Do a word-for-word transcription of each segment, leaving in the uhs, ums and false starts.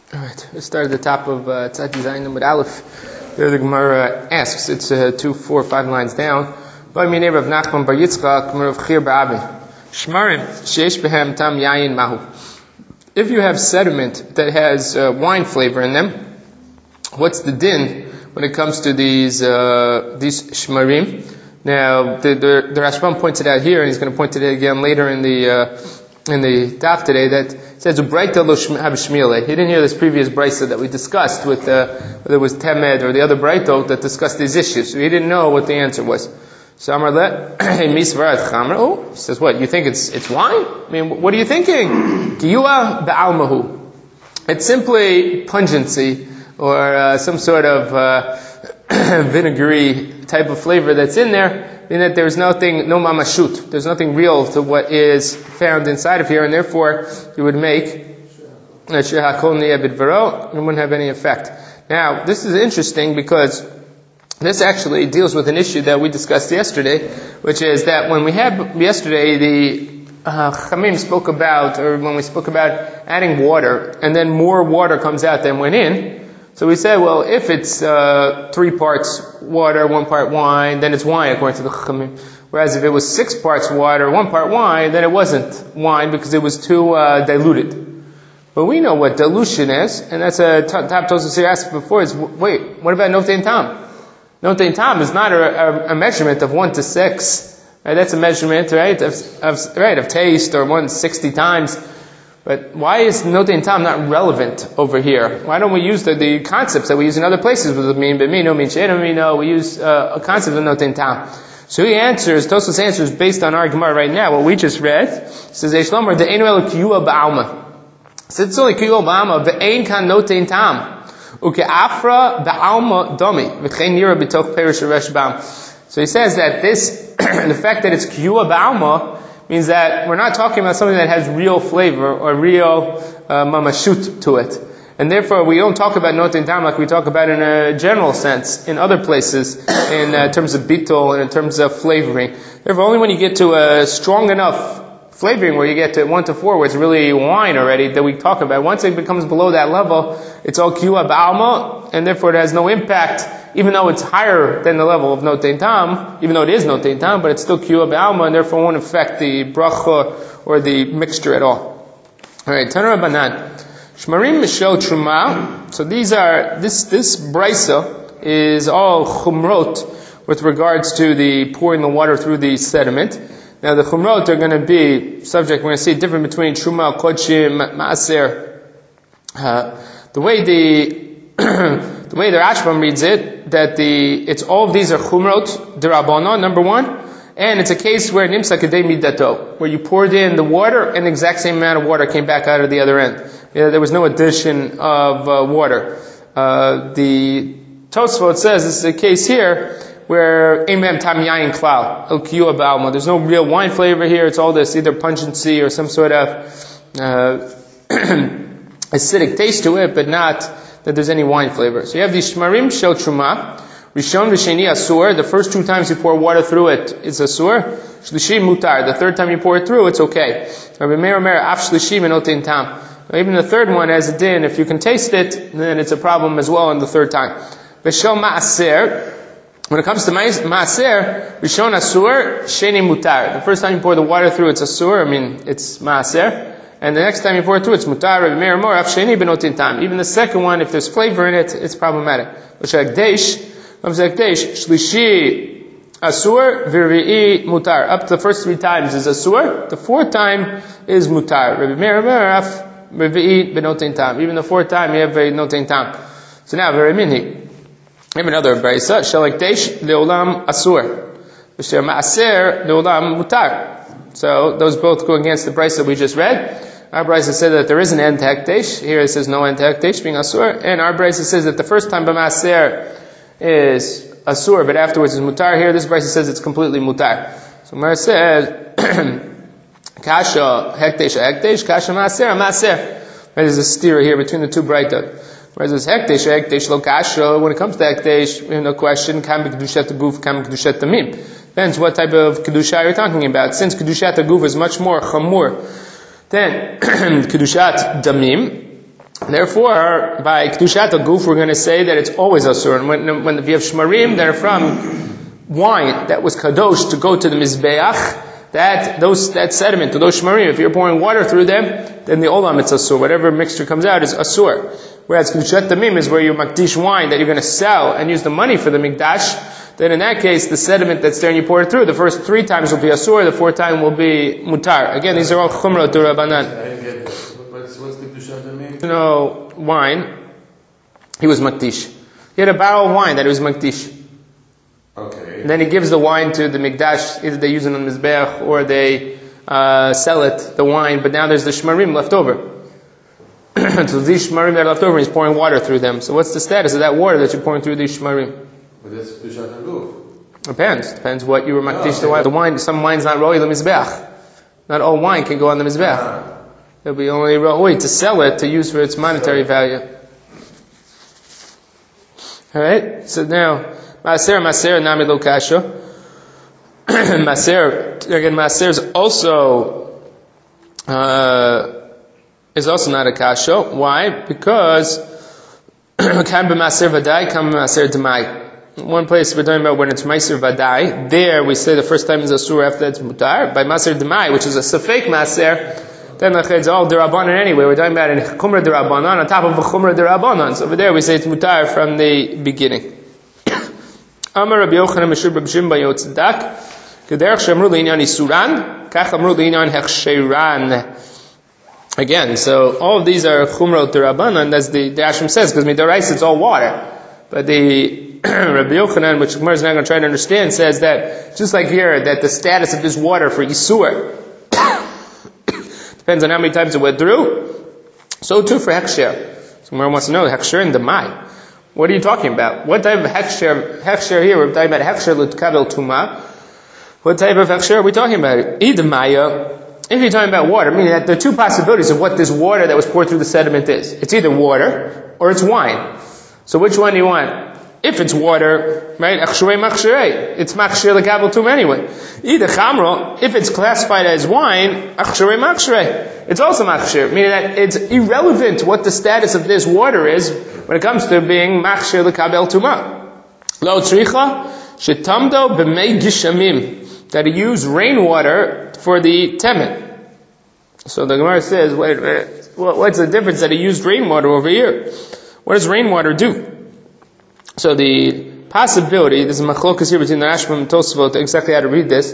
Alright, we start at the top of uh, Tzad Zayin Amud Aleph. There the Gemara asks, it's uh, two, four, five lines down. By my neighbor of Nachman Bar Yitzchak, Gemara of Chir Ba'abin. Shmarim, sheish behem tam yayin mahu. If you have sediment that has uh, wine flavor in them, what's the din when it comes to these uh, these shmarim? Now, the, the, the Rashbam points it out here, and he's going to point it out again later in the uh, in the daf today, that it says, Ubraita lo have shmile. He didn't hear this previous brisa that we discussed with, uh, whether it was Temed or the other braitot that discussed these issues. So he didn't know what the answer was. So Amar let, misvarat chamra. Oh, he says, what, you think it's, it's wine? I mean, what are you thinking? Kiyua ba'almahu. It's simply pungency, or uh, some sort of uh, vinegary type of flavor that's in there, in that there's nothing, no mamashut, there's nothing real to what is found inside of here, and therefore you would make it wouldn't have any effect. Now, this is interesting because this actually deals with an issue that we discussed yesterday, which is that when we had yesterday the uh, Chamim spoke about, or when we spoke about adding water, and then more water comes out than went in. So we said, well, if it's uh, three parts water, one part wine, then it's wine according to the Chachamim. Whereas if it was six parts water, one part wine, then it wasn't wine because it was too uh, diluted. But we know what dilution is, and that's a top Tosfos here asked before. Is wait, what about notein tam? Notein tam is not a, a, a measurement of one to six. Right? That's a measurement, right, of, of right of taste, or one sixty times. But why is notein tam not relevant over here? Why don't we use the, the concepts that we use in other places with mean b'mino, mean she'enomino? We use uh, a concept of notein tam. So he answers, Tosfos answers based on our Gemara right now, what we just read. It says, Eishlomer, de'enu elu kiyua ba'alma. So it's only kiyua ba'alma, ve'ein kan notein tam. Uke afra ba'alma domi. V'chein nira b'toch perish resh ba'am. So he says that this, the fact that it's kiyua ba'alma, means that we're not talking about something that has real flavor or real uh, mamashut to it. And therefore we don't talk about notein tam like we talk about in a general sense in other places in uh, terms of bittul and in terms of flavoring. Therefore only when you get to a strong enough flavoring where you get to one to four where it's really wine already that we talk about. Once it becomes below that level, it's all kiyua ba'alma, and therefore it has no impact, even though it's higher than the level of notein tam, even though it is notein tam, but it's still kiyua ba'alma, and therefore won't affect the bracha or the mixture at all. Alright, Tanur Banan. Shmarim Mishel Truma. So these are, this, this brisa is all chumrot with regards to the pouring the water through the sediment. Now the chumrot are going to be subject, we're going to see a difference between Truma, Kodshim, Maaser. Uh, the way the, the way the Rashbam reads it, that the, it's all of these are chumrot, derabbanan, number one, and it's a case where nimsa kedei midato, where you poured in the water and the exact same amount of water came back out of the other end. Yeah, there was no addition of uh, water. Uh, the Tosfot says this is a case here where imam tam yayin klal el kiyua ba'alma. There's no real wine flavor here. It's all this either pungency or some sort of uh, acidic taste to it, but not that there's any wine flavor. So you have these shmarim shel truma. Rishon v'sheni asur. The first two times you pour water through it, it's asur. Shlishi mutar. The third time you pour it through, it's okay. Rabbi Meir Omer af shlishi v'notein tam. Even the third one has a din. If you can taste it, then it's a problem as well in the third time. V'shel ma'aser. When it comes to ma'aser, rishon asur, sheni mutar. The first time you pour the water through, it's asur. I mean, it's ma'aser. And the next time you pour it through, it's mutar. Rabbi Meir Omer af sheni b'notein tam. Even the second one, if there's flavor in it, it's problematic. V'shel Shlishi asur v'ri'i mutar. Up to the first three times is asur. The fourth time is mutar. Rabbi Meir Omer af v'ri'i b'notein tam. Even the fourth time you have a notein tam. So now very minhi. I have another brisa. Shalakdesh leolam asur. V'sher ma'aser leolam mutar. So those both go against the brisa we just read. Our brisa said that there is an end to hekdesh. Here it says no end to hekdesh being asur. And our brisa says that the first time b'ma'aser is asur, but afterwards is mutar. Here, this brisa says it's completely mutar. So Mar says, kasha hekdesh hekdesh, kasha maaser maaser. There's a steer here between the two braitot. Whereas this hekdesh hekdesh lo kasha, when it comes to hekdesh, we have no question, kam b'kedushat haguf, kam b'kedushat tamim. Depends what type of kedusha you're talking about. Since kedushat haguf is much more chamur than kedushat damim, Therefore, by Kedushat HaGuf, we're going to say that it's always Asur. And when, when we have Shmarim that are from wine that was Kadosh to go to the Mizbeach, that, those, that sediment, to those Shmarim, if you're pouring water through them, then the Olam, it's Asur. Whatever mixture comes out is Asur. Whereas Kedushat Damim is where you Makdish wine that you're going to sell and use the money for the Mikdash, then in that case, the sediment that's there and you pour it through, the first three times will be Asur, the fourth time will be Mutar. Again, these are all Chumrot to Rabbanan. What's the Kedushat Damim? You know, wine, he was Makdish. He had a barrel of wine that he was Makdish. Okay. And then he gives the wine to the Mikdash, either they use it on the Mizbeach or they uh, sell it, the wine, but now there's the Shmarim left over. So these Shmarim that are left over, he's pouring water through them. So what's the status of that water that you're pouring through these Shmarim? But that's Kedushat HaGuf. Depends. Depends what you were Makdish Oh, okay. the wine. The wine, some wine's not Roi the Mizbeach. Not all wine can go on the Mizbeach. Ah. It'll be only Roi to sell it, to use for its monetary value. Alright? So now, Maaser, Maaser, Nami Lo Kasha. Maaser, again, Maaser is also, uh, is also not a kasha. Why? Because, Kam b'Maaser Vadai, Kam b'Maaser Demai. One place we're talking about when it's Maaser Vadai, there we say the first time is Asur, after that's Mutar. By Maaser Demai, which is a Safek Maaser, then it's all Derabanan anyway. We're talking about in Chumra Derabanan, on top of a Chumra Derabanan. So over there we say it's Mutar from the beginning. Amar Rabbi Yochanan Meshur Rabbi Shimon bar Yotzdak, Kederach Shamru L'Inyan Isuran, Kach Amru L'Inyan Hechsheran. Again, so all of these are Chumrot Derabanan, as the, the Ashram says, because Midorais it's all water. But the Rabbi Yochanan, which Gemara is not going to try to understand, says that, just like here, that the status of this water for Isur depends on how many times it went through, so too for Hechsher. So Gemara wants to know, Hechsher and Demai. What are you talking about? What type of Hechsher, Hechsher here, we're talking about Hechsher L'Tkabel Tumah. What type of Hechsher are we talking about? Idemaya. If you're talking about water, meaning that there are two possibilities of what this water that was poured through the sediment is. It's either water or it's wine. So which one do you want? If it's water, right? Achshrei machshrei. It's machshrei l'kabel tum anyway. Either chamro, if it's classified as wine, achshrei machshrei. It's also machshrei, meaning that it's irrelevant what the status of this water is when it comes to being machshrei l'kabel tumah. Lo tzricha shetamdo b'mei gishamim. That he used rainwater for the temet. So the Gemara says, wait, wait, what's the difference that he used rainwater over here? What does rainwater do? So the possibility, there's a machlokas here between the Rashbam and Tosfot exactly how to read this.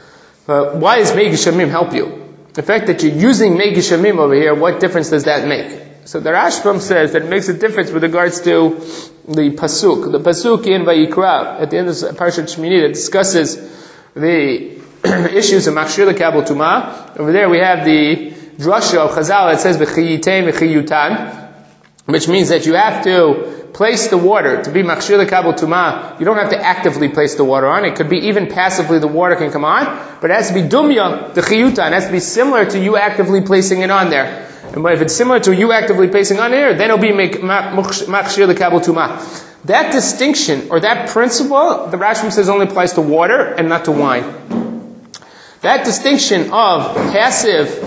But why does Mei Gishamim help you? The fact that you're using Mei Gishamim over here, what difference does that make? So the Rashbam says that it makes a difference with regards to the pasuk. The pasuk in Vayikra, at the end of Parashat Shmini, that discusses the issues of Machshir L'Kabel Tumah. Over there we have the drasha of Chazal that says V'chiyitein v'chiyutan, which means that you have to place the water to be Machshir L'Kabel Tumah. You don't have to actively place the water on. It could be even passively the water can come on, but it has to be dumya, the chiyutan. It has to be similar to you actively placing it on there. And if it's similar to you actively placing on there, then it'll be Machshir L'Kabel Tumah. That distinction, or that principle, the Rashbam says only applies to water and not to wine. That distinction of passive,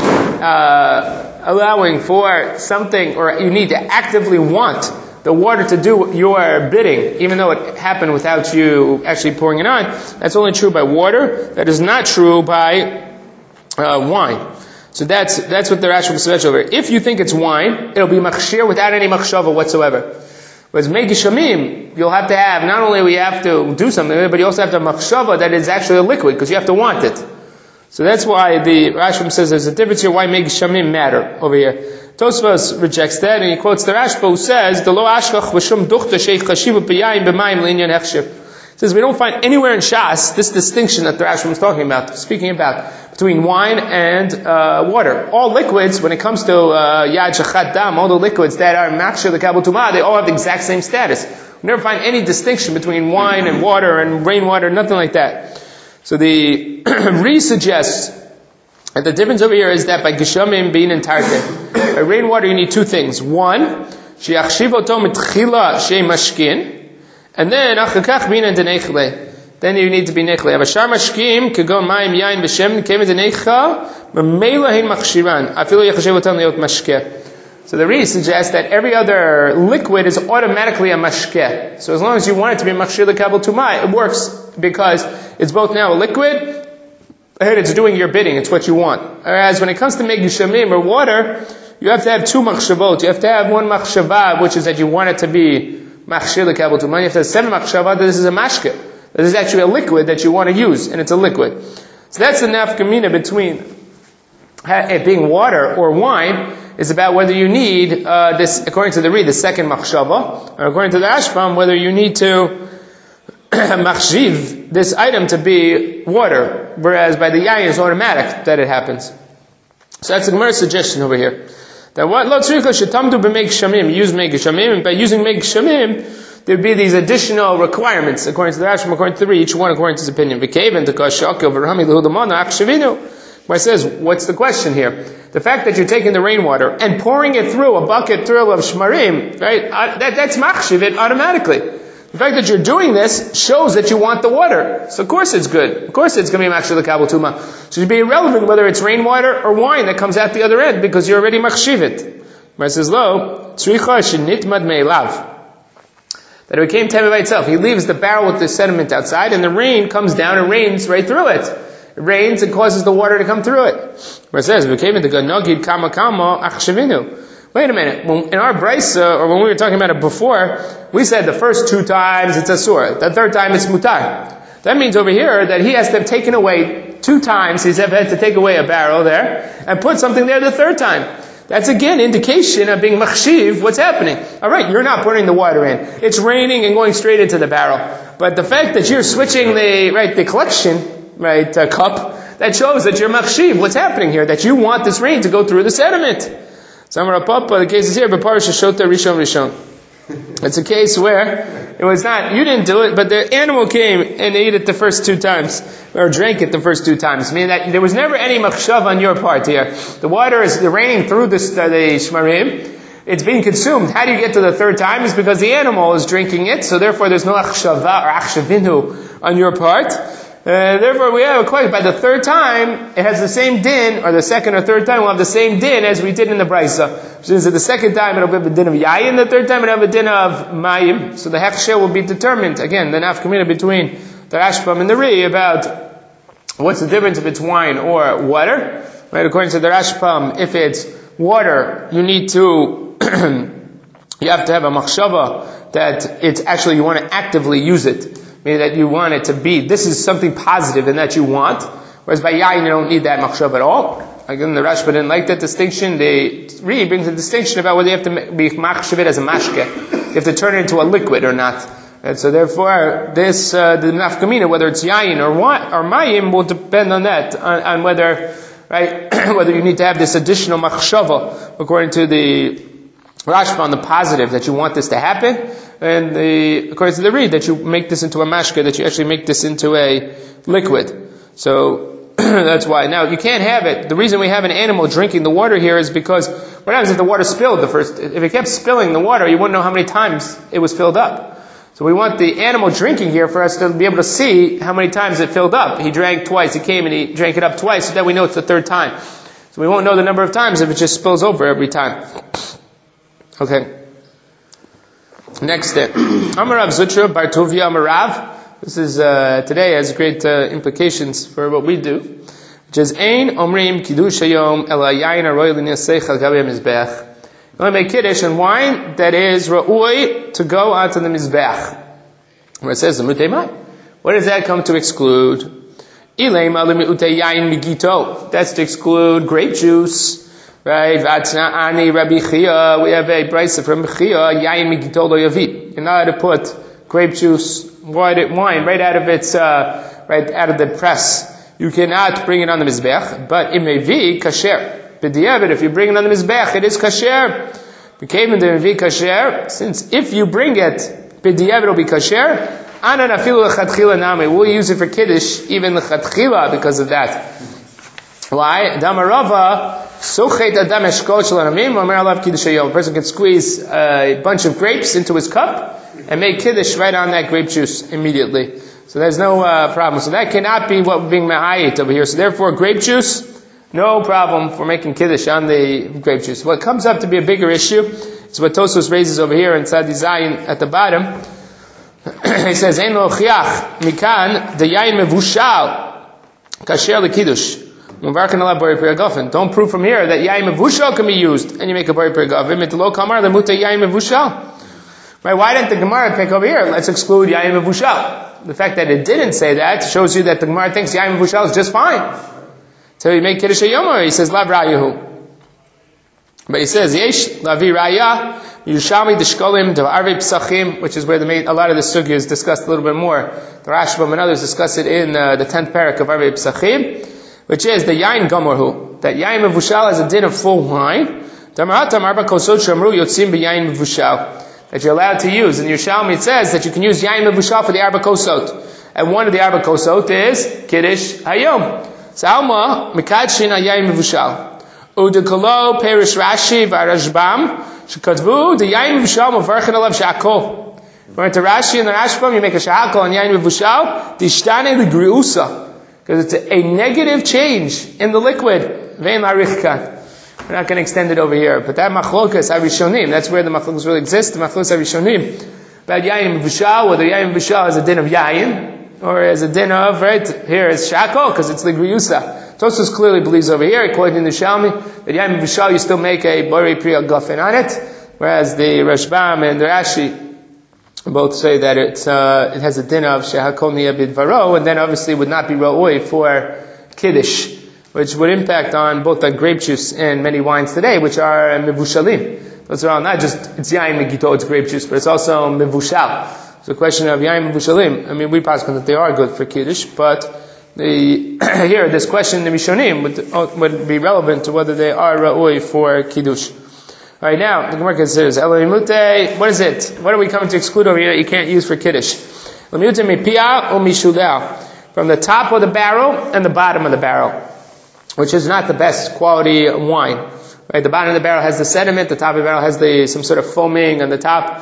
uh, allowing for something, or you need to actively want the water to do your bidding, even though it happened without you actually pouring it on, that's only true by water. That is not true by uh, wine. So that's that's what the Rashbam says over. If you think it's wine, it'll be machshir without any machshava whatsoever. Whereas Mei Gishamim, you'll have to have, not only we have to do something, but you also have to have machshava that is actually a liquid, because you have to want it. So that's why the Rashbam says there's a difference here why Mei Gishamim matter over here. Tosfos rejects that, and he quotes the Rashba who says, "The lo ashkach v'shum duchta sheich chashiva b'yayim b'mayim l'inyan hechsher." Says we don't find anywhere in Shas this distinction that the Rashba is talking about, speaking about between wine and uh, water. All liquids, when it comes to uh, yad shachat dam, all the liquids that are machshir l'kabel tumah, they all have the exact same status. We never find any distinction between wine and water and rainwater, nothing like that. So the Re suggests that the difference over here is that by Gishamim being in Tarteh, by rainwater you need two things. One, she'achshiv oto mitchila shei mashkin, and then achakach being in denechle. Then you need to be nechle. Avashar mashkim kego mayim yain b'shem kemet denecha, mamela hein machshiran. Afilu yachashiv otam liot mashkeh. So the Ri suggests that every other liquid is automatically a mashkeh. So as long as you want it to be machshir l'kabel tumah, it works because it's both now a liquid and it's doing your bidding. It's what you want. Whereas when it comes to making shamim or water, you have to have two machshavot. You have to have one machshavah, which is that you want it to be machshir l'kabel tumah. You have to have seven machshavah that this is a mashkeh. This is actually a liquid that you want to use, and it's a liquid. So that's the nafkamina between it being water or wine, is about whether you need uh, this, according to the Ri, the second machshava, or according to the Rashbam, whether you need to machshiv this item to be water, whereas by the yayin it's automatic that it happens. So that's the Gemara's suggestion over here. That what lo tzricha shetamdu b'meik shamim, use meik shamim, and by using meik shamim, there'd be these additional requirements according to the Rashbam, according to the Ri, each one according to his opinion. V'keven t'kashakil v'rami l'hudamana achshavinu. Where it says, what's the question here? The fact that you're taking the rainwater and pouring it through a bucket through of shmarim, right? Uh, that, that's machshiv it automatically. The fact that you're doing this shows that you want the water. So of course it's good. Of course it's going to be machshiv l'kabel tumah. So it'd be irrelevant whether it's rainwater or wine that comes out the other end because you're already machshiv it. Where it says, lo, tzricha shenitmad me'elav. That it became tame by itself. He leaves the barrel with the sediment outside and the rain comes down and rains right through it. It rains and causes the water to come through it. Where it says, kama kama achshavinu. Wait a minute. When, in our brisa, or when we were talking about it before, we said the first two times it's asur. The third time it's mutar. That means over here that he has to have taken away two times. He's had to take away a barrel there and put something there the third time. That's again indication of being machshiv, what's happening. Alright, you're not putting the water in. It's raining and going straight into the barrel. But the fact that you're switching the, right, the collection, right, uh, cup, that shows that you're machshiv. What's happening here? That you want this rain to go through the sediment. Samar Papa, the case is here, but Parasha Shota Rishon Rishon. It's a case where it was not, you didn't do it, but the animal came and ate it the first two times, or drank it the first two times. Meaning that there was never any machshav on your part here. The water is raining through the, uh, the shmarim. It's being consumed. How do you get to the third time? It's because the animal is drinking it, so therefore there's no achshava or achshavinu on your part. Uh, therefore, we have a question. By the third time, it has the same din, or the second or third time, we'll have the same din as we did in the Brisa. Which means that the second time it'll have a din of yayin, the third time it'll have a din of mayim. So the hechsher will be determined. Again, the nafkamina between the Rashbam and the Ri about what's the difference if it's wine or water. Right? According to the Rashbam, if it's water, you need to, you have to have a machshava that it's actually, you want to actively use it. Meaning that you want it to be, this is something positive and that you want. Whereas by yayin, you don't need that machshav at all. Again, the Rashba didn't like that distinction. They really brings a distinction about whether you have to be machshav it as a mashke. You have to turn it into a liquid or not. And so therefore, this, uh, the nafkamina, whether it's yayin or what, or mayim, will depend on that, on, on whether, right, whether you need to have this additional machshava, according to the Rashba on the positive, that you want this to happen, and the, according to the Ri, that you make this into a mashke, that you actually make this into a liquid. So, that's why. Now, you can't have it. The reason we have an animal drinking the water here is because, what happens if the water spilled the first, if it kept spilling the water, you wouldn't know how many times it was filled up. So we want the animal drinking here for us to be able to see how many times it filled up. He drank twice, he came and he drank it up twice, so that we know it's the third time. So we won't know the number of times if it just spills over every time. Okay. Next step. Amarav Zutra Bartovia Amarav. This is, uh, today has great, uh, implications for what we do. Which is, Ein Omrim Kiddush Hayom Ela Yain Aroy L'Nesech Al Gabi Mizbech. You want to make Kiddush and wine that is Ra'ui to go onto the Mizbech. Where it says, what does that come to exclude? Ilema L'Mi'ute Yain Migito. That's to exclude grape juice. Right, Vatna'ani Rabbi Chia, we have a brisa from Chia, Yayin Migitol Lo Yavi. You're not allowed to put grape juice, wine, right out of its, uh, right out of the press. You cannot bring it on the Mizbech, but it may be kasher. B'diavad, if you bring it on the Mizbech, it is kasher. Became in the Mevi kasher, since if you bring it, b'diavad will be kasher, Anan afilu l'chatchila nami, we'll use it for Kiddush, even l'chatchila, because of that. Why? Damarava, Sochet adam eshkol shel anamim, omer alav kiddush hayom. A person can squeeze a bunch of grapes into his cup and make kiddush right on that grape juice immediately. So there's no uh, problem. So that cannot be what we're being ma'ayit over here. So therefore, grape juice, No problem for making kiddush on the grape juice. What comes up to be a bigger issue is what Tosfos raises over here in Tzadi Zayin at the bottom. He says, "Ein lo chiach mikan the yayin mevushal kasher lekiddush." Don't prove from here that yayin mevushal can be used and you make a bari perigavim. It lo kamar the muta yayin mevushal. Right? Why didn't the Gemara pick over here? Let's exclude yayin mevushal. The fact that it didn't say that shows you that the Gemara thinks yayin mevushal is just fine. So you make kiddush hayom, he says lav rayahu. But he says yesh lavi raya Yerushalmi deshkolim devarvei psachim, which is where the main, a lot of the sugya is discussed a little bit more. The Rashbam and others discuss it in uh, the tenth parak of Arvei Psachim, which is the yain gomorhu, that yain mevushal has a din of full wine. Damaratam arba kosot shamru yotzim b'yain mevushal, that you're allowed to use. In Yerushalmi it says that you can use yain mevushal for the arba kosot, and one of the arba kosot is kiddush hayom. Zalma mekadshin yain mevushal. Udekolo perish Rashi v'Rashbam shekatvu the yain mevushal mavarchen alav shakol. Going to Rashi and the Rashbam, you make a shakol on yain mevushal dishtane l'griusa, because it's a, a negative change in the liquid. Vein larichkan. We're not going to extend it over here, but that machlokas harishonim, that's where the machlokas really exist. The machlokas harishonim about yain mevushal, whether yain mevushal is a din of yain or as a din of, right here is shakol because it's l'griusa. Tosfos clearly believes over here, according to Shalmi, that yain mevushal you still make a bari priya gafen on it, whereas the Rashbam and the Rashi both say that it's uh, it has a din of shehakol niya bidvaro, and then obviously would not be ra'oi for kiddush, which would impact on both the grape juice and many wines today, which are mevushalim. Those are all not just it's yain megito, it's grape juice, but it's also mevushal. So the question of yain mevushalim, I mean, we pass that they are good for kiddush, but the here this question the Rishonim would would be relevant to whether they are ra'oi for kiddush. All right, now the Gemara considers elamute. What is it? What are we coming to exclude over here that you can't use for kiddush? Elamute mipia or mishulel, from the top of the barrel and the bottom of the barrel, which is not the best quality wine. Right, the bottom of the barrel has the sediment, the top of the barrel has the some sort of foaming on the top.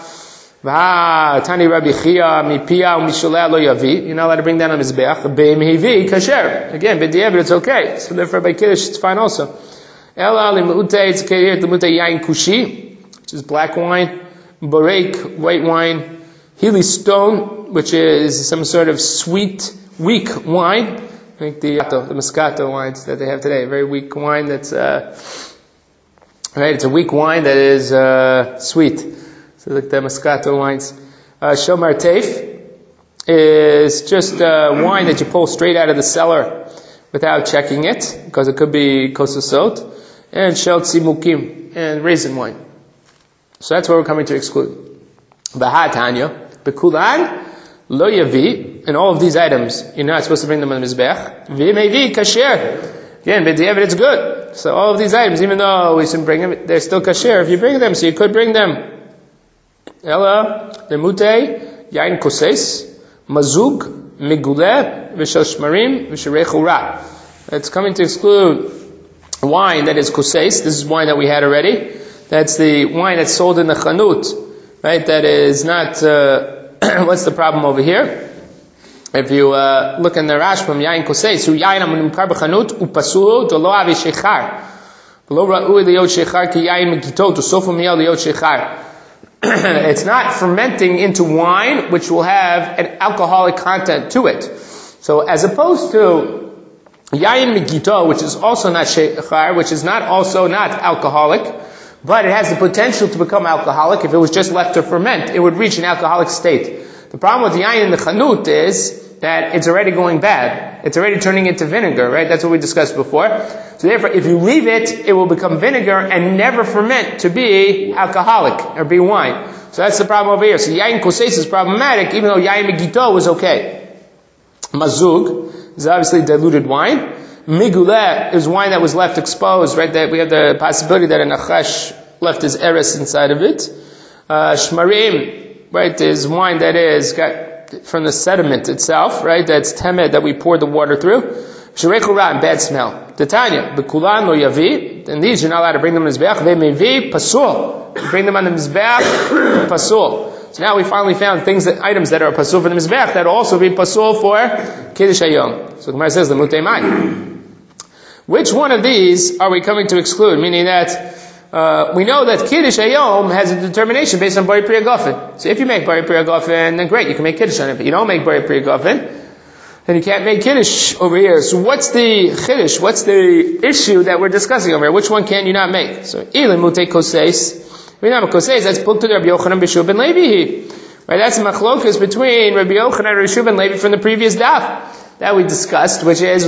Tani Rabbi Chia mipia mishulel lo yavi. You're not allowed to bring that on mizbeach. Be'imhivi kasher. Again, b'di'evet it's okay. So therefore by kiddush it's fine also. Ela limute, it's okay here, limute yain kushi, which is black wine, borek, white wine, hili stone, which is some sort of sweet, weak wine, like the, the Moscato wines that they have today, a very weak wine that's, uh, right, it's a weak wine that is, uh, sweet. So like the Moscato wines. Uh, Shomar Teif is just, uh, wine that you pull straight out of the cellar without checking it, because it could be kososot. And shel tzimukim, and raisin wine. So that's what we're coming to exclude. B'hatanya, b'kulan, lo yavi, and all of these items, you're not supposed to bring them on the mizbech. V'mevi kasher. Again, b'di'evet it's good. So all of these items, even though we shouldn't bring them, they're still kasher if you bring them, so you could bring them. Ela, lemute, yain koses, mazug, miguleh, v'shel shmarim, v'sherechu ra. It's coming to exclude wine that is kuseis. This is wine that we had already. That's the wine that's sold in the chanut, right? That is not, uh, what's the problem over here? If you, uh, look in the Rashbam, yain kuseis, hu yain amunimkar b'chanut, upasul, to lo avi shechar. Lo ra'ui liyot shechar, ki yain megitot, usofu miyal liyot shechar. It's not fermenting into wine, which will have an alcoholic content to it. So as opposed to yain megito, which is also not shechar, which is not also not alcoholic, but it has the potential to become alcoholic. If it was just left to ferment, it would reach an alcoholic state. The problem with yain in the chanut is that it's already going bad. It's already turning into vinegar, right? That's what we discussed before. So therefore, if you leave it, it will become vinegar and never ferment to be alcoholic or be wine. So that's the problem over here. So yain koses is problematic, even though yain megito was okay. Mazug is obviously diluted wine. Miguleh is wine that was left exposed, right? That we have the possibility that a nachash left his eres inside of it. Uh, shmarim, right, is wine that is got from the sediment itself, right? That's temed that we poured the water through. Sherechu ra, bad smell. Titania, bekulan lo yavi, and these you're not allowed to bring them in the mizbeach. They may be pasul. You bring them on the mizbeach, pasul. So now we finally found things that items that are pasul for the mizbeach that will also be pasul for kiddush hayom. So the Gemara says the mutei mai. Which one of these are we coming to exclude? Meaning that uh, we know that Kiddush Hayom has a determination based on Bari Priya Gofen. So if you make Bari Priya Gofen, then great, you can make Kiddush on it. But you don't make Bari Priya Gofen, then you can't make Kiddush over here. So what's the Kiddush? What's the issue that we're discussing over here? Which one can you not make? So Ilim Mute Koseis. We know Koseis, that's booked to Rabbi Yochanan B'Shuv ben Levi. Right, that's a machlokas between Rabbi Yochanan and Rabbi Yeshua ben Levi from the previous daf that we discussed, which is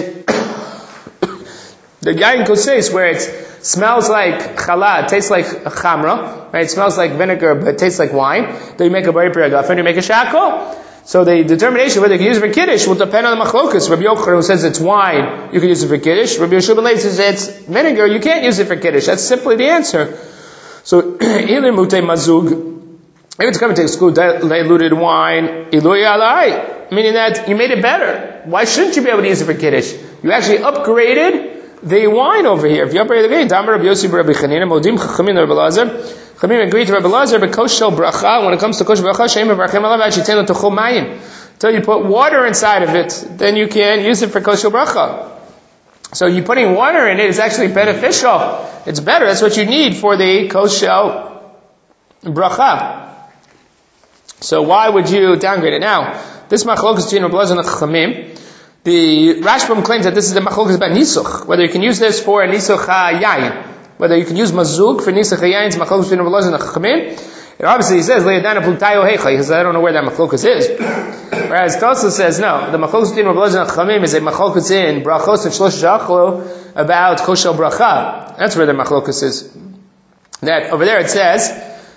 the yain koseis, where it smells like challah, it tastes like chamra, right? It smells like vinegar, but it tastes like wine. Then you make a bari priya gofen, you make a shakol. So the determination whether you can use it for kiddush will depend on the machlokas. Rabbi Yochanan who says it's wine, you can use it for kiddush. Rabbi Yeshua ben Levi says it's vinegar, you can't use it for kiddush. That's simply the answer. So ilir mute mazug. If it's coming to exclude diluted wine, iluy alai, meaning that you made it better. Why shouldn't you be able to use it for kiddush? You actually upgraded the wine over here. If you upgrade the wine, Damar Rabbi Yossi Rabbi Chanina, Modim Chachamim Rabbi Lazar, Chachamim agreed to Rabbi Lazar, but koshel bracha, when it comes to koshel bracha, Shem Avrachim Alav Achiten Tochol Mayim. Until you put water inside of it, then you can use it for koshel bracha. So you putting water in it is actually beneficial. It's better. That's what you need for the koshel bracha. So why would you downgrade it? Now, this machlokas between Rabbi Lazar and the Chachamim, the Rashbam claims that this is the machlokas about nisuch, whether you can use this for a nisuch hayayin, whether you can use mazug for nisuch hayayin. It's machlokas between Rabbi Lazar and the Chachamim. And obviously he says le'adana plutayo heicha, because I don't know where that machlokas is. Whereas Tosfos says no, the machlokas between Rabbi Lazar and the Chachamim is a machlokas in brachos and shlosh shachlo about koshel bracha. That's where the machlokas is. That over there it says.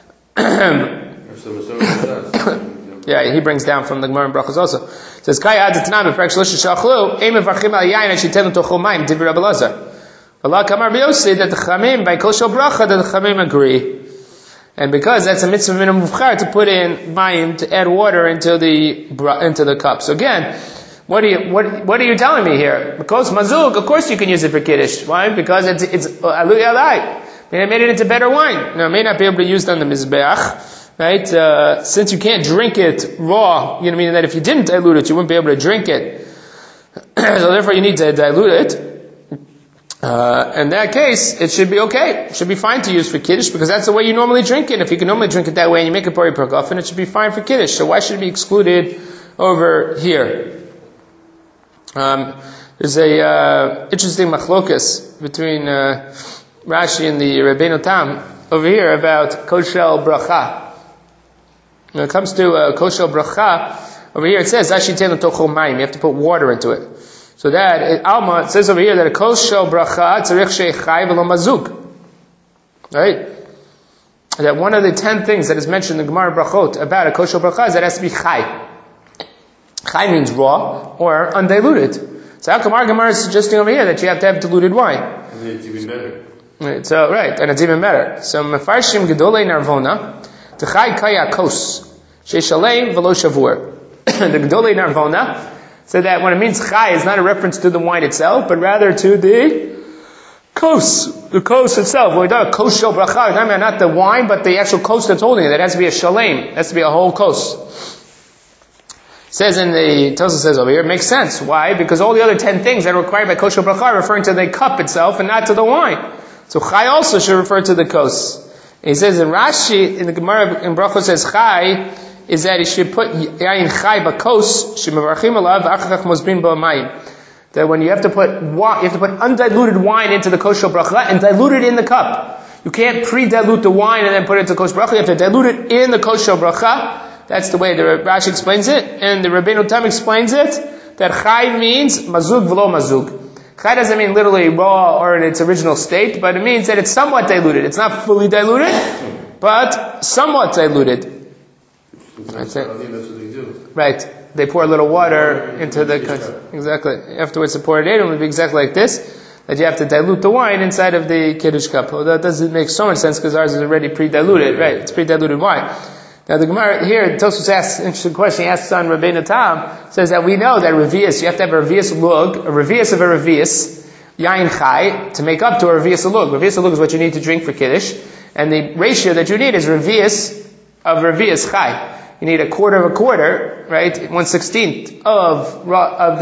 Yeah, he brings down from the Gemara in Brachos also. It says, Kaya ad t'nam b'perek shlosh shachlu, ein mevarchim al yayin ashitenu tochol mayim, divrei Rabbi Lazar. Allah kamar b'yosi, that the Chamim, by koshel bracha, that the Chamim agree. And because that's a mitzvah minimum mufchar to put in mayim, to add water into the, into the cup. So again, what are you, what, what are you telling me here? Because mazug, of course you can use it for kiddush. Why? Because it's, it's, aluy alai. It made it into better wine. Now, it may not be able to use it on the mizbeach. Right? Uh, since you can't drink it raw, you know what I mean? That if you didn't dilute it, you wouldn't be able to drink it. So therefore you need to dilute it. Uh, in that case, it should be okay. It should be fine to use for kiddush, because that's the way you normally drink it. If you can normally drink it that way and you make a bari pragofen, it should be fine for kiddush. So why should it be excluded over here? Um, there's a, uh, interesting machlokas between, uh, Rashi and the Rabbeinu Tam over here about koshel bracha. When it comes to uh, koshel bracha, over here it says ashitenu tochol mayim. You have to put water into it. So that it, Alma, it says over here that a koshel bracha tzarich shei chai v'lo mazug. Right? That one of the ten things that is mentioned in the Gemara Brachot about a koshel bracha is that it has to be chai. Chai means raw or undiluted. So how come our Gemara is suggesting over here that you have to have diluted wine? And it's even better. Right, so right, and it's even better. So mefarshim gedolei narvona. T'chai kaya kos, she'shalem v'lo shavur. The Gedolei Narvona said that when it means chai, it's not a reference to the wine itself, but rather to the kos, the kos itself. When we talk kos shel bracha, we're talking about not the wine, but the actual kos that's holding it. It has to be a shalem. It has to be a whole kos. It says in the, Tosfos says over here, it makes sense. Why? Because all the other ten things that are required by kos shel bracha are referring to the cup itself and not to the wine. So chai also should refer to the kos. And he says in Rashi, in the Gemara in Brachos says chai, is that he should put yayin chai bakos, shemevarchim alav, achachach mosbin ba'mayim. That when you have to put you have to put undiluted wine into the koshel bracha and dilute it in the cup. You can't pre-dilute the wine and then put it into koshel bracha. You have to dilute it in the koshel bracha. That's the way the Rashi explains it, and the Rabbeinu Tam explains it. That chai means mazug v'lo mazug. Chai doesn't mean literally raw or in its original state, but it means that it's somewhat diluted. It's not fully diluted, but somewhat diluted. That's it. I think that's what they do. Right. They pour a little water into the... Exactly. Afterwards they pour it in, it will be exactly like this, that you have to dilute the wine inside of the kiddush cup. Well, that doesn't make so much sense because ours is already pre-diluted. Right. It's pre-diluted wine. Now the Gemara here, Tosfos asks an interesting question. He asks on Rabbeinu Tam, says that we know that revius, you have to have a revius lug, a revius of a revius, yain chai, to make up to a revius lug. Revius lug is what you need to drink for kiddush, and the ratio that you need is revius of revius chai. You need a quarter of a quarter, right? One sixteenth of of the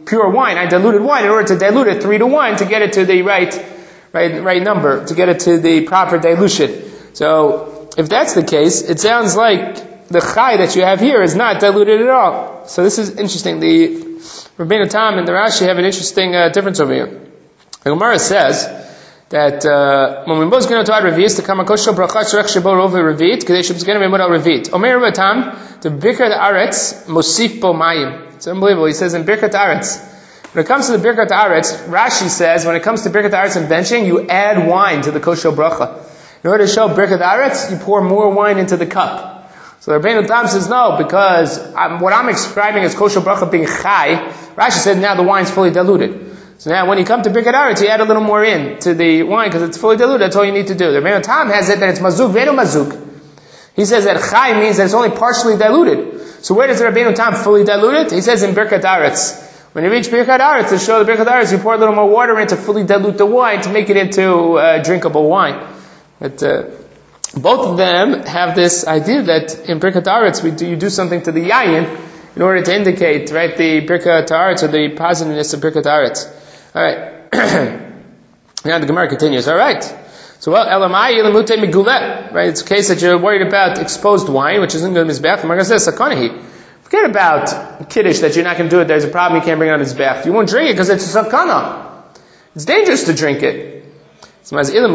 pure wine, I diluted wine in order to dilute it three to one to get it to the right, right, right number, to get it to the proper dilution. So, if that's the case, it sounds like the chai that you have here is not diluted at all. So this is interesting. The Rabbeinu Tam and the Rashi have an interesting uh, difference over here. The Gemara says that uh, when we both going to add revit, to come a kosher bracha shrech shebo rove revit, kadei shebzgenu memod al revit. Omer Rabbeinu Tam, the birkat aretz mosif bo mayim. It's unbelievable. He says in birkat aretz. When it comes to the birkat aretz, Rashi says when it comes to birkat aretz and benching, you add wine to the kosher bracha. In order to show birkat aretz, you pour more wine into the cup. So the Rabbeinu Tam says no, because I'm, what I'm describing as kosher bracha being chai, Rashi said now the wine's fully diluted. So now when you come to birkat aretz, you add a little more in to the wine because it's fully diluted. That's all you need to do. The Rabbeinu Tam has it that it's mazuk, veno mazuk. He says that chai means that it's only partially diluted. So where does the Rabbeinu Tam fully dilute it? He says in birkat aretz. When you reach birkat aretz, to show the birkat aretz, you pour a little more water in to fully dilute the wine to make it into uh, drinkable wine. But uh, both of them have this idea that in Birkat Aretz we do, you do something to the yayin in order to indicate, right, the Birkat Aretz or the positiveness of Birkat Aretz. All right. Now the Gemara continues. All right. So well, elamai elamute migulet. Right. It's a case that you're worried about exposed wine, which isn't going to mizbeach. The Gemara says sakanahi. Forget about kiddush that you're not going to do it. There's a problem. You can't bring it on mizbeach. You won't drink it because it's a sakana. It's dangerous to drink it. Again,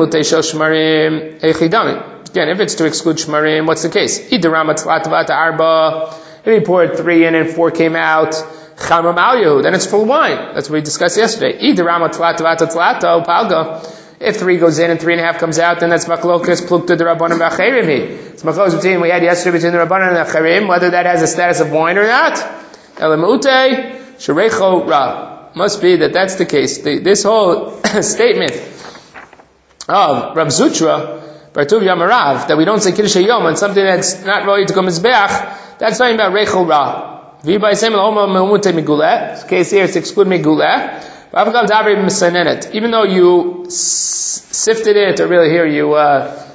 if it's to exclude shmarim, what's the case? If you poured three in and four came out, then it's full wine. That's what we discussed yesterday. If three goes in and three and a half comes out, then that's machlokas plukta derabbanan v'acherim. It's machlokas between we had yesterday between the rabbanan and the acherim, whether that has a status of wine or not. Elamute sherecho ra. Must be that that's the case. The, this whole statement of Rav Zutra, Bartuv Yamarav, that we don't say Kiddush Hayom on something that's not ready to go Mizbeach, that's talking about Reichel Ra. V'yibay Semel Oma Me'umute Miguleh. The case here is to exclude Miguleh. V'avagav Dabri Misanenet. Even though you sifted it, or really here you, uh,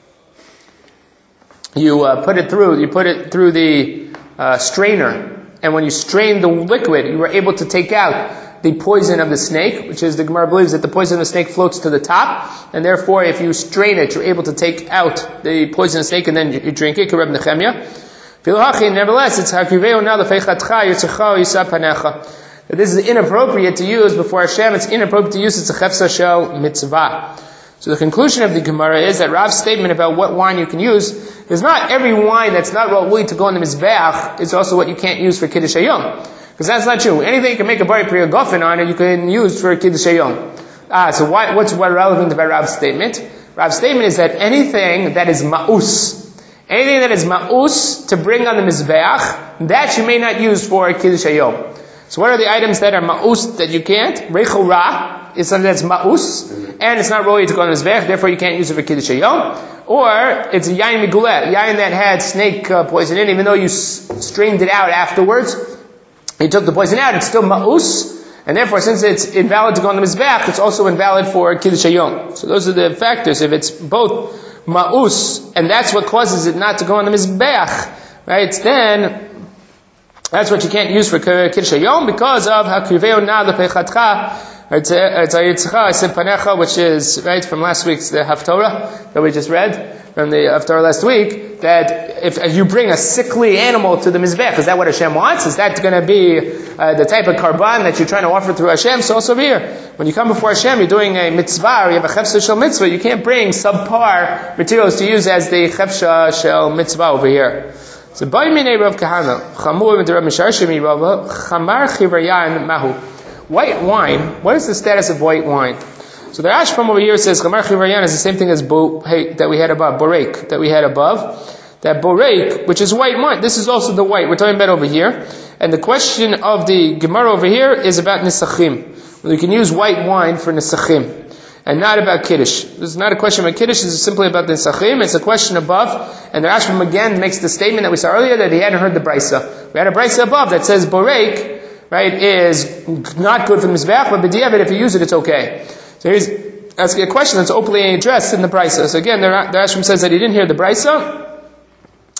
you, uh, put it through, you put it through the, uh, strainer, and when you strain the liquid, you were able to take out the poison of the snake, which is the Gemara believes that the poison of the snake floats to the top, and therefore if you strain it, you're able to take out the poison of the snake and then you drink it. Nevertheless, it's this is inappropriate to use before Hashem. It's inappropriate to use. It's a chefsa shel mitzvah. So the conclusion of the Gemara is that Rav's statement about what wine you can use is not every wine that's not really to go in the mizbeach is also what you can't use for Kiddush Hayom. Because that's not true. Anything you can make a bari priya gofen on it, you can use for Kiddush Hayom. Ah, so why, what's what relevant about Rav's statement? Rav's statement is that anything that is ma'us, anything that is ma'us to bring on the mizbeach, that you may not use for Kiddush Hayom. So what are the items that are ma'us that you can't? Reichel Ra is something that's ma'us, and it's not really to go on the mizbeach, therefore you can't use it for Kiddush Hayom. Or it's a yayin migulet, yayin that had snake uh, poison in it, even though you s- strained it out afterwards. You took the poison out, it's still ma'us, and therefore since it's invalid to go on the mizbeach, it's also invalid for Kiddush Hayom. So those are the factors. If it's both ma'us, and that's what causes it not to go on the mizbeach, right, then that's what you can't use for Kiddush Hayom because of hakriveo na lepechatcha, which is, right, from last week's the Haftorah that we just read, from the Haftorah last week, that if, if you bring a sickly animal to the Mizbech, is that what Hashem wants? Is that going to be uh, the type of karban that you're trying to offer through Hashem? So also here, when you come before Hashem, you're doing a mitzvah, or you have a chefsha shel mitzvah, you can't bring subpar materials to use as the chefsha shel mitzvah over here. So, by minei Rav Kahana, chamur with Rav Misharshimi Rava, chamar chivrayan mahu. White wine, what is the status of white wine? So the Rash from over here says, chamar chivrayan is the same thing as bo, hey, that we had above, borek, that we had above. That borek, which is white wine, this is also the white we're talking about over here. And the question of the Gemara over here is about nisachim. Well, you can use white wine for nisachim. And not about Kiddush. This is not a question about Kiddush, this is simply about the Nisachim. It's a question above, and the Rashbam again makes the statement that we saw earlier that he hadn't heard the Brisa. We had a Brisa above that says Borek, right, is not good for the Mizbeach, but B'diavad, if you use it, it's okay. So here's asking a question that's openly addressed in the Brisa. So again, the, the Rashbam says that he didn't hear the Brisa.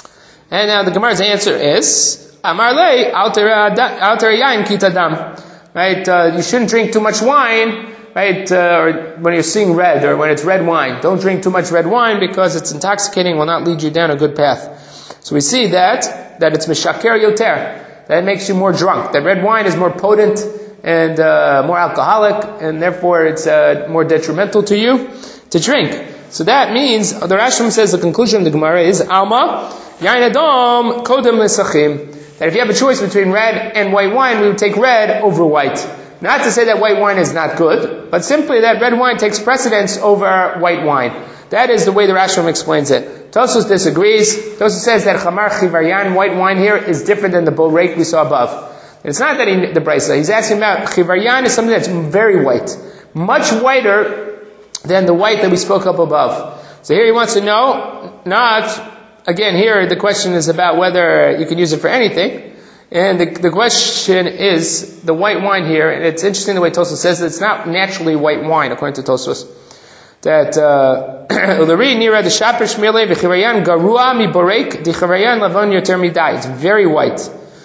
And now the Gemara's answer is, Amar lei, alter yayin kitadam. right? Uh, you shouldn't drink too much wine, right? Uh, or when you're seeing red, or when it's red wine. Don't drink too much red wine because it's intoxicating, will not lead you down a good path. So we see that, that it's mishaker yoter. That makes you more drunk. That red wine is more potent and uh, more alcoholic, and therefore it's uh, more detrimental to you to drink. So that means, the Rashbam says the conclusion of the Gemara is, Alma, Yain Adom, Kodem Lesachim. That if you have a choice between red and white wine, we would take red over white. Not to say that white wine is not good, but simply that red wine takes precedence over white wine. That is the way the Rashbam explains it. Tosfos disagrees. Tosfos says that Chamar Chivaryan, white wine here, is different than the Borek we saw above. It's not that he, the Brisa, he's asking about Chivaryan is something that's very white. Much whiter than the white that we spoke up above. So here he wants to know, not, again here the question is about whether you can use it for anything. And the, the question is, the white wine here, and it's interesting the way Tosfos says that it's not naturally white wine, according to Tosfos. That, uh, it's very white.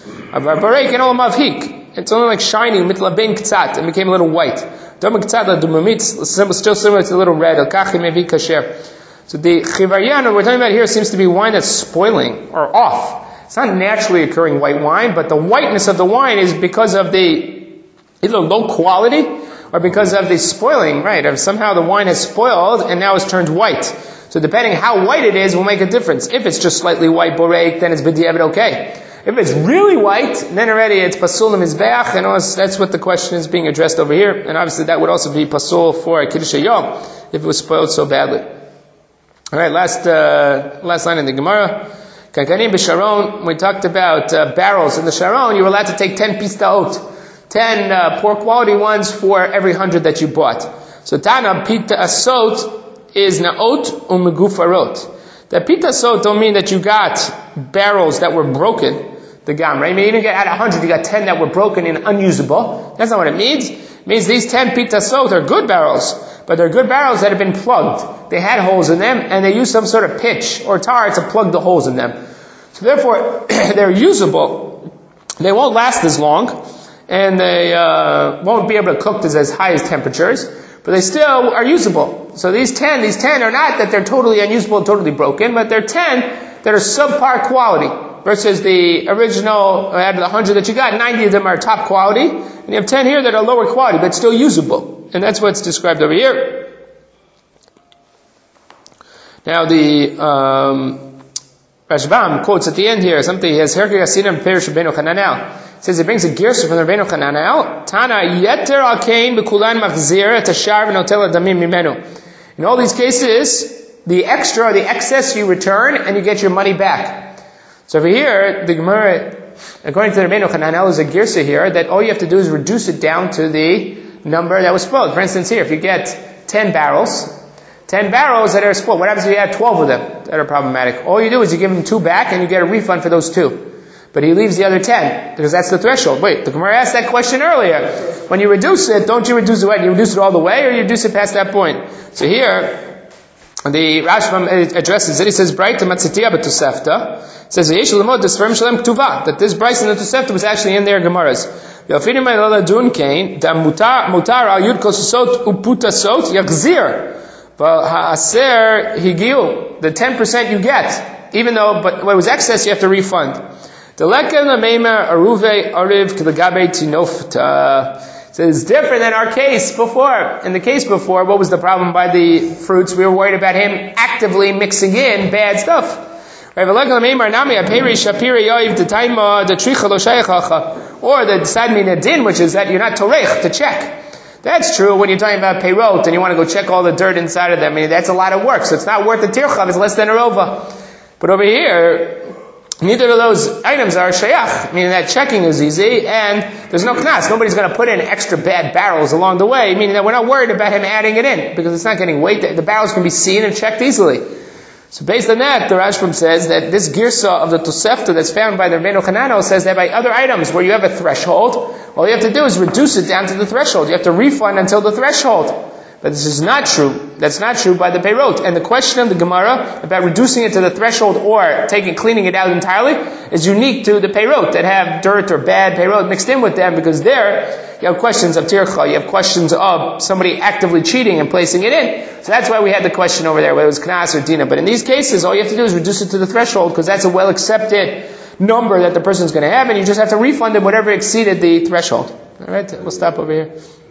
It's only like shiny, and became a little white. Still similar to the little red. So the chivaryan we're talking about here seems to be wine that's spoiling or off. It's not naturally occurring white wine, but the whiteness of the wine is because of the either low quality or because of the spoiling, right? Or somehow the wine has spoiled and now it's turned white. So depending how white it is will make a difference. If it's just slightly white borek, then it's b'diavad okay. If it's really white, then already it's pasul mizbeach, and that's what the question is being addressed over here. And obviously that would also be pasul for a kiddush hayom if it was spoiled so badly. All right, last uh, last line in the Gemara. Kankanim b'Sharon. We talked about uh, barrels in the Sharon. You were allowed to take ten pistaot, ten uh, poor quality ones for every hundred that you bought. So Tana pita asot is naot umegufarot. The pita asot don't mean that you got barrels that were broken. The gam, right? I mean, you didn't get out of one hundred, you got ten that were broken and unusable. That's not what it means. It means these ten pitasot are good barrels, but they're good barrels that have been plugged. They had holes in them, and they used some sort of pitch or tar to plug the holes in them. So therefore, they're usable. They won't last as long, and they uh, won't be able to cook to as high as temperatures, but they still are usable. So these ten, these ten are not that they're totally unusable and totally broken, but they're ten that are subpar quality. Versus the original, out of the one hundred that you got, ninety of them are top quality, and you have ten here that are lower quality, but still usable. And that's what's described over here. Now the um, Rashbam quotes at the end here something. He has Herkei Hasidim Perish Rabbeinu Hananel. It says he brings a gersa from the Rabbeinu Hananel. Tana yeter al kain bekulan machzir tashar v'notel adamim mimenu. In all these cases, the extra or the excess you return and you get your money back. So over here, the Gemara, according to the Rabbeinu Hananel, is a girsa here that all you have to do is reduce it down to the number that was spoiled. For instance, here, if you get ten barrels, ten barrels that are spoiled, what happens if you have twelve of them that are problematic? All you do is you give him two back and you get a refund for those two. But he leaves the other ten, because that's the threshold. Wait, the Gemara asked that question earlier. When you reduce it, don't you reduce it right? You reduce it all the way, or you reduce it past that point? So here, the Rashbam addresses it. He says, "Bright matzitiyah b'tosefta." Says that this Bryce in the Tosefta was actually in their Gemaras. The ten percent you get, even though, but when it was excess, you have to refund. So it's different than our case before. In the case before, what was the problem by the fruits? We were worried about him actively mixing in bad stuff. Or the Sadmin Adin, which is that you're not torech to check. That's true when you're talking about peyrot and you want to go check all the dirt inside of them. I mean, that's a lot of work, so it's not worth the tirchav, it's less than a rova. But over here, neither of those items are shayach, meaning that checking is easy and there's no knas. Nobody's going to put in extra bad barrels along the way, meaning that we're not worried about him adding it in because it's not getting weight. The barrels can be seen and checked easily. So based on that, the Rashbam says that this girsa of the Tosefta that's found by the Rabbeinu Hananel says that by other items where you have a threshold, all you have to do is reduce it down to the threshold. You have to refund until the threshold. But this is not true. That's not true by the peirot. And the question of the Gemara about reducing it to the threshold or taking, cleaning it out entirely is unique to the peirot that have dirt or bad peirot mixed in with them, because there you have questions of tircha, you have questions of somebody actively cheating and placing it in. So that's why we had the question over there, whether it was knas or dina. But in these cases, all you have to do is reduce it to the threshold, because that's a well accepted number that the person's going to have, and you just have to refund them whatever exceeded the threshold. Alright, we'll stop over here.